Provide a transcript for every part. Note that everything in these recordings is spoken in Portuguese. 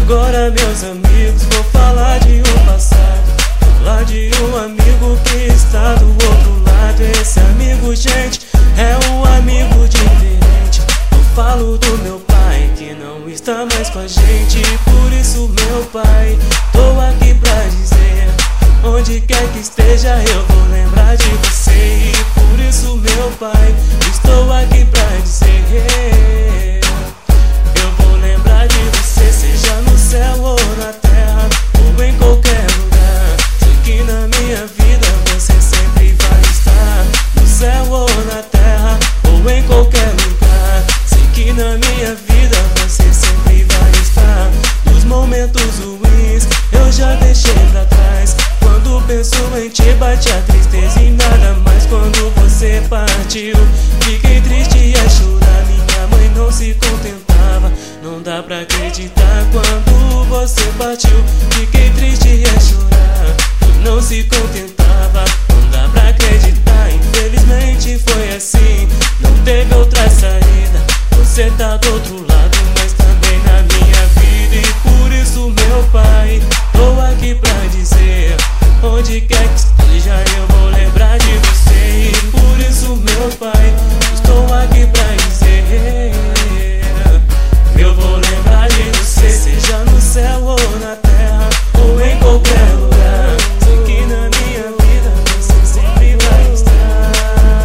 Agora, meus amigos, vou falar de um passado, falar de um amigo que está do outro lado. Esse amigo, gente, é um amigo diferente. Eu falo do meu pai, que não está mais com a gente. Por isso, meu pai, tô aqui pra dizer: onde quer que esteja, eu vou lembrar de você. E por isso, meu pai, estou aqui pra dizer: eu vou lembrar de você, seja no céu ou na terra, ou em qualquer lugar. Sei que na minha vida você sempre vai estar, no céu ou na terra, ou em qualquer lugar. Sei que na minha vida você sempre vai estar. Nos momentos ruins eu já deixei pra trás. Quando penso em ti bate a tristeza e nada mais. Quando você partiu fiquei triste e a chorar. Minha mãe não se contentava, não dá pra acreditar. Quando você partiu fiquei triste e a chorar. Não se contentava, não dá pra acreditar. Infelizmente foi assim, não teve outra saída. Você tá do outro lado, mas também na minha vida. E por isso, meu pai, tô aqui pra dizer: onde quer que esteja, eu vou lembrar de você. E por isso, meu pai, estou aqui pra dizer: eu vou lembrar de você, seja no céu ou na terra, ou em qualquer lugar. Sei que na minha vida você sempre vai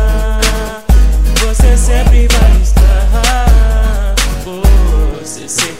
estar. Você sempre vai estar. Você sempre